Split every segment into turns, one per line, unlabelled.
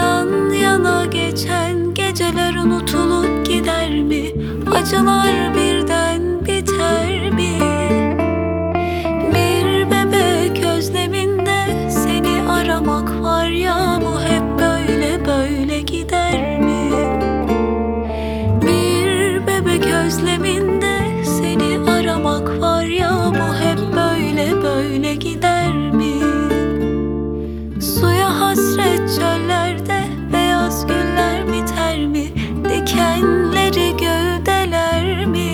Yan yana geçen geceler unutulup gider mi? Acılar birden biter mi? Bir bebek özleminde seni aramak var ya, bu hep böyle böyle gider mi? Bir bebek özleminde seni aramak var ya, bu hep böyle böyle gider mi? Suya hasret çöllerde beyaz güller biter mi? Dikenleri gövdeler mi?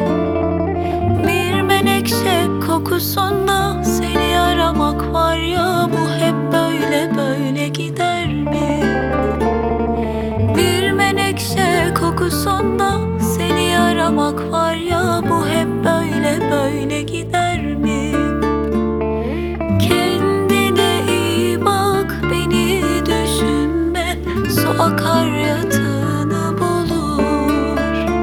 Bir menekşe kokusunda seni aramak var ya, bu hep böyle böyle gider mi? Bir menekşe kokusunda seni aramak var ya, bu hep böyle böyle gider mi? Kendine iyi bak, beni düşünme, su akar yatağını bulur.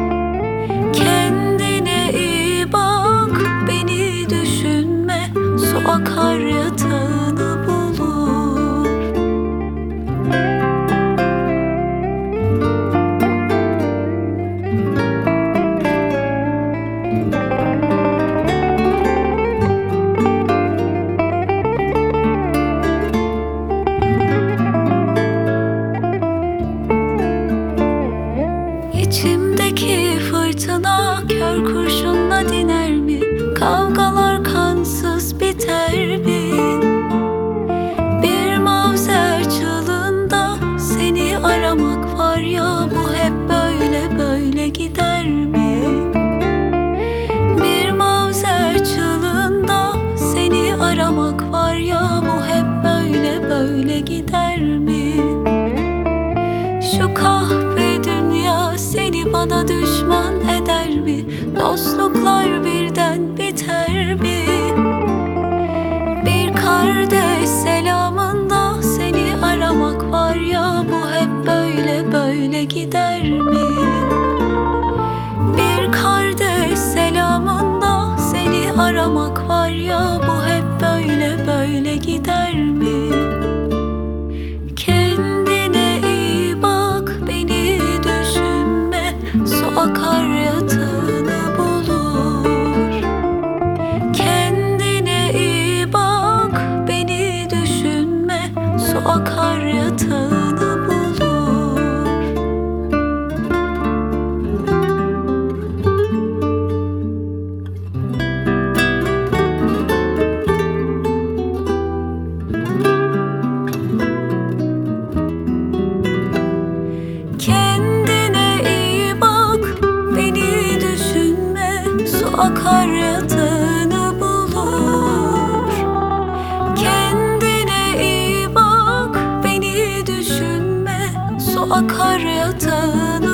Kendine iyi bak, beni düşünme, su akar yatağını bulur. İçimdeki fırtına kör kurşunla diner mi? Kavgalar kansız biter mi? Bir mavzer çığlığında seni aramak var ya, bu hep böyle böyle gider mi? Bir mavzer çığlığında seni aramak var ya, bu hep böyle böyle gider mi? Şu kahve dünya seni bana düşman eder mi? Dostluklar birden biter mi? Bir kardeş selamında seni aramak var ya, bu hep böyle böyle gider mi? Bir kardeş selamında seni aramak var ya, bu hep böyle böyle gider mi? Kendine iyi bak, beni düşünme, su akar yatağını bulur. Kendine iyi bak, beni düşünme, su akar yatağını bulur. Kendine iyi bak, beni düşünme, su akar yatağını bulur. Kendine iyi bak, beni düşünme, su akar yatağını